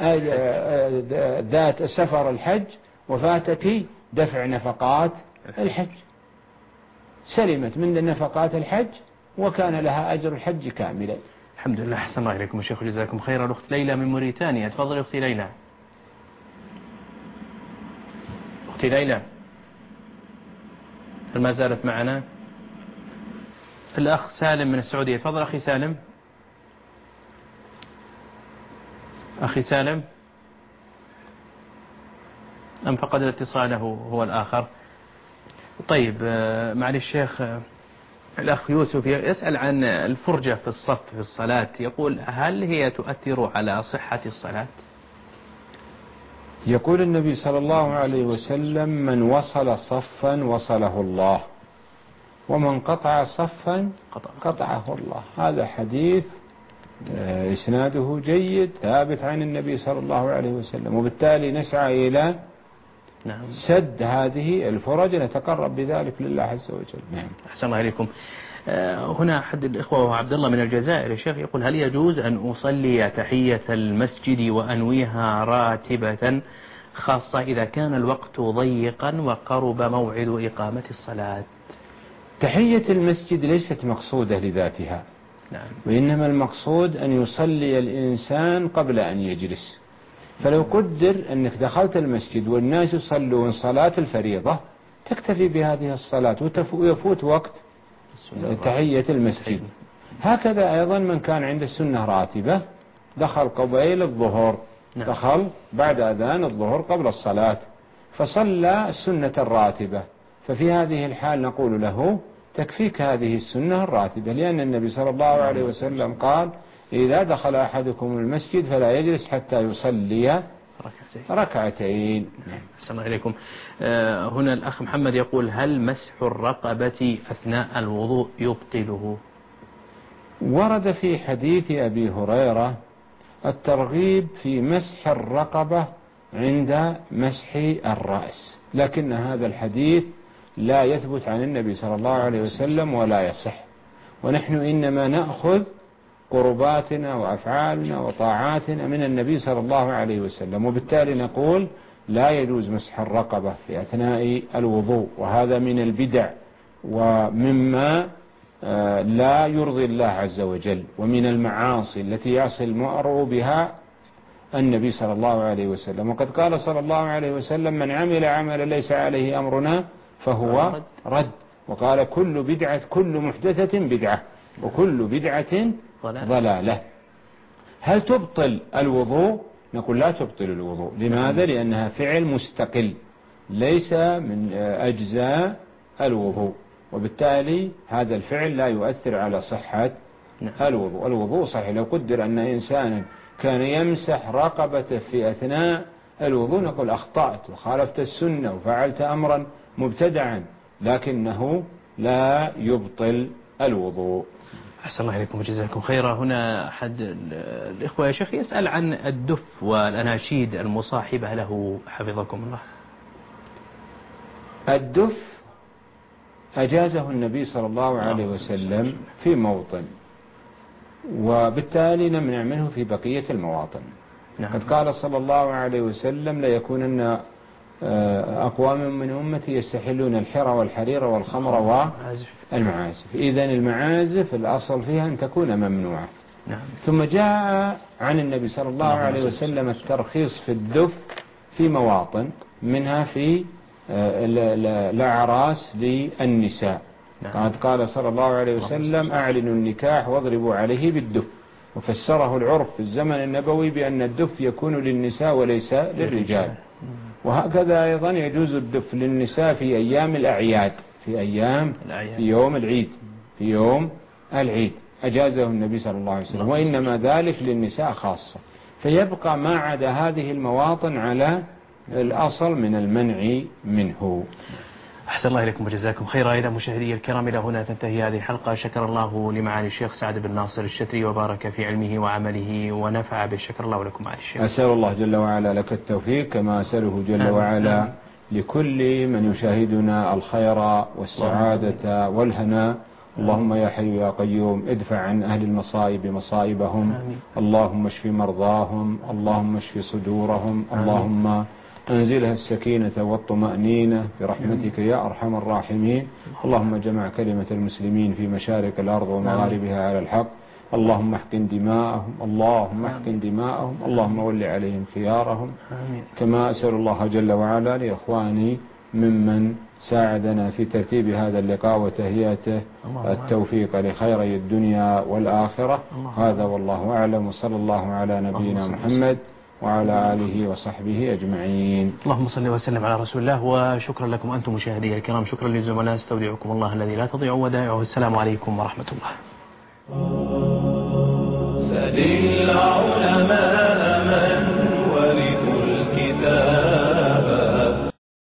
ذات سفر الحج وفاتك دفع نفقات الحج، سلمت من نفقات الحج وكان لها أجر الحج كاملا. الحمد لله. أحسن الله إليكم الشيخ، جزاكم خيرا. الأخت ليلى من موريتانيا، تفضل أختي ليلى. أختي ليلى هل ما زالت معنا؟ الأخ سالم من السعودية، تفضل أخي سالم. أخي سالم أم فقد اتصاله هو الآخر؟ طيب معالي الشيخ، الأخ يوسف يسأل عن الفرجة في الصف في الصلاة، يقول: هل هي تؤثر على صحة الصلاة؟ يقول النبي صلى الله عليه وسلم: من وصل صفا وصله الله، ومن قطع صفا قطعه الله. هذا حديث إسناده جيد ثابت عن النبي صلى الله عليه وسلم، وبالتالي نسعى إلى سد هذه الفرج، نتقرب بذلك لله عز وجل. نعم. أحسن الله إليكم. هنا أحد الإخوة وهو عبد الله من الجزائر، الشيخ يقول: هل يجوز أن أصلي تحية المسجد وأنويها راتبة، خاصة إذا كان الوقت ضيقا وقرب موعد إقامة الصلاة؟ تحية المسجد ليست مقصودة لذاتها، نعم. وإنما المقصود أن يصلي الإنسان قبل أن يجلس. فلو قدر أنك دخلت المسجد والناس يصلون صلاة الفريضة تكتفي بهذه الصلاة ويفوت وقت تحية المسجد. هكذا أيضا من كان عنده السنة راتبة دخل قبيل الظهر، دخل بعد أذان الظهر قبل الصلاة فصلى السنة الراتبة، ففي هذه الحال نقول له: تكفيك هذه السنة الراتبة، لأن النبي صلى الله عليه وسلم قال: إذا دخل أحدكم المسجد فلا يجلس حتى يصلي ركعتين. السلام عليكم. آه هنا الأخ محمد يقول: هل مسح الرقبة أثناء الوضوء يبطله؟ ورد في حديث أبي هريرة الترغيب في مسح الرقبة عند مسح الرأس، لكن هذا الحديث لا يثبت عن النبي صلى الله عليه وسلم ولا يصح، ونحن إنما نأخذ قرباتنا وأفعالنا وطاعاتنا من النبي صلى الله عليه وسلم، وبالتالي نقول لا يجوز مسح الرقبة في أثناء الوضوء، وهذا من البدع ومما لا يرضي الله عز وجل، ومن المعاصي التي يعصي المرء بها النبي صلى الله عليه وسلم. وقد قال صلى الله عليه وسلم: من عمل عملا ليس عليه أمرنا فهو رد. وقال: كل بدعة كل محدثة بدعة وكل بدعة ضلالة. هل تبطل الوضوء؟ نقول لا تبطل الوضوء. لماذا؟ لأنها فعل مستقل ليس من أجزاء الوضوء، وبالتالي هذا الفعل لا يؤثر على صحة الوضوء. الوضوء صحيح. لو قدر أن إنسانا كان يمسح رقبته في أثناء الوضوء نقول: أخطأت وخالفت السنة وفعلت أمرا مبتدعا، لكنه لا يبطل الوضوء. أحسن الله إليكم وجزاكم خيرا. هنا أحد الإخوة يا شيخ يسأل عن الدف والأناشيد المصاحبة له حفظكم الله. الدف أجازه النبي صلى الله عليه وسلم في موطن، وبالتالي نمنع منه في بقية المواطن. نعم. قد قال صلى الله عليه وسلم: ليكونن أقوام من أمتي يستحلون الحرى والحرير والخمر والمعازف. إذن المعازف الأصل فيها أن تكون ممنوعة. نعم. ثم جاء عن النبي صلى الله عليه وسلم الترخيص في الدف في مواطن، منها في الأعراس للنساء. قد قال صلى الله عليه وسلم: أعلنوا النكاح واضربوا عليه بالدف. وفسره العرف في الزمن النبوي بأن الدف يكون للنساء وليس للرجال. وهكذا أيضا يجوز الدف للنساء في أيام الأعياد، في أيام في يوم العيد في يوم العيد أجازه النبي صلى الله عليه وسلم، وإنما ذلك للنساء خاصة. فيبقى ما عدا هذه المواطن على الأصل من المنع منه. أحسن الله إليكم وجزاكم خيرا. إلى مشاهدي الكرام، إلى هنا تنتهي هذه الحلقة. شكر الله لمعالي الشيخ سعد بن ناصر الشتري وبارك في علمه وعمله ونفع به. شكر الله لكم معالي الشيخ. أسأل الله جل وعلا لك التوفيق، كما أسأله جل وعلا لكل من يشاهدنا الخير والسعادة والهنا. اللهم يا حي يا قيوم ادفع عن أهل المصائب مصائبهم. آمين. اللهم اشف مرضاهم، اللهم اشف صدورهم. آمين. اللهم أنزلها السكينة والطمأنينة برحمتك يا أرحم الراحمين. اللهم جمع كلمة المسلمين في مشارق الأرض ومغاربها على الحق. اللهم احقن دماءهم، اللهم احقن دماءهم، اللهم ول عليهم خيارهم. كما أسأل الله جل وعلا لإخواني ممن ساعدنا في ترتيب هذا اللقاء وتهيئته التوفيق لخيري الدنيا والآخرة. هذا والله أعلم، وصلى الله على نبينا محمد وعلى آله وصحبه أجمعين. اللهم صل وسلم على رسول الله. وشكرا لكم أنتم مشاهدي الكرام. شكرا للزملاء. استودعكم الله الذي لا تضيع ودائعه. السلام عليكم ورحمة الله. سل العلماء